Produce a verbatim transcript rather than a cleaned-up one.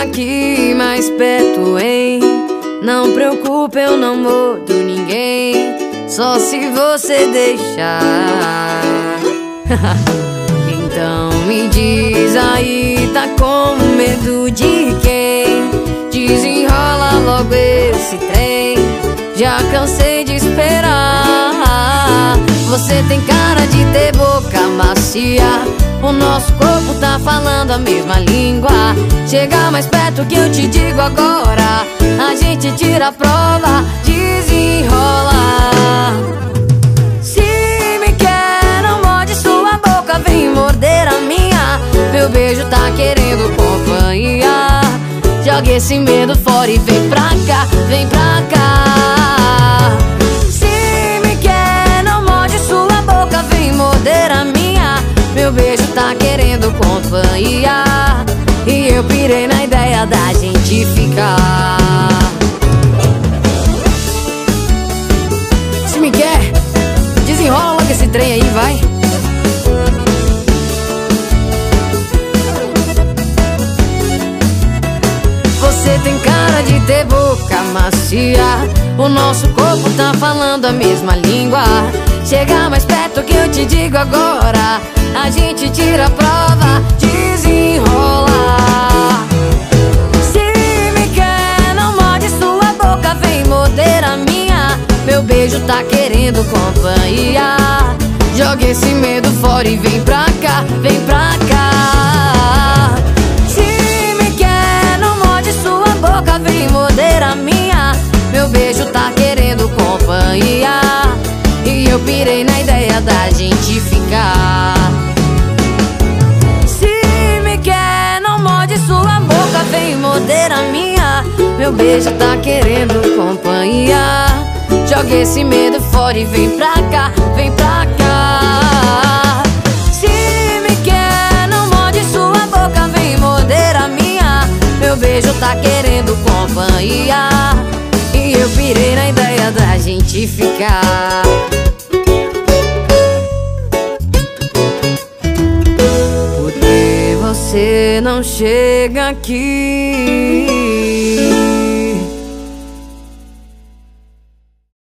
aqui mais perto, hein? Não preocupe, eu não mordo ninguém, só se você deixar. Então me diz aí, tá com medo de quem? Desenrola logo esse trem, já cansei de esperar. Você tem cara de ter boca macia, o nosso corpo tá falando a mesma língua. Chega mais perto que eu te digo agora, a gente tira a prova, desenrola. Se me quer, não morde sua boca, vem morder a minha. Meu beijo tá querendo companhia, joga esse medo fora e vem pra cá, vem pra cá. Se me quer, não morde sua boca, vem morder a minha. Meu beijo tá querendo companhia, e eu pirei na ideia da gente ficar. Se me quer, desenrola logo esse trem aí, vai. Você tem cara de ter boca macia, o nosso corpo tá falando a mesma língua. Chega mais perto que eu te digo agora, a gente tira a prova, desenrola. Se me quer, não morde sua boca, vem morder a minha. Meu beijo tá querendo companhia, joga esse medo fora e vem pra cá, vem pra cá. Se me quer, não morde sua boca, vem morder a minha. Meu beijo tá querendo companhia, e eu pirei na ideia da gente ficar. Se me quer, não morde sua boca, vem morder a minha. Meu beijo tá querendo companhia, joga esse medo fora e vem pra cá, vem pra cá. Se me quer, não morde sua boca, vem morder a minha. Meu beijo tá querendo companhia, e eu pirei na ideia da gente ficar. Por que você não chega aqui?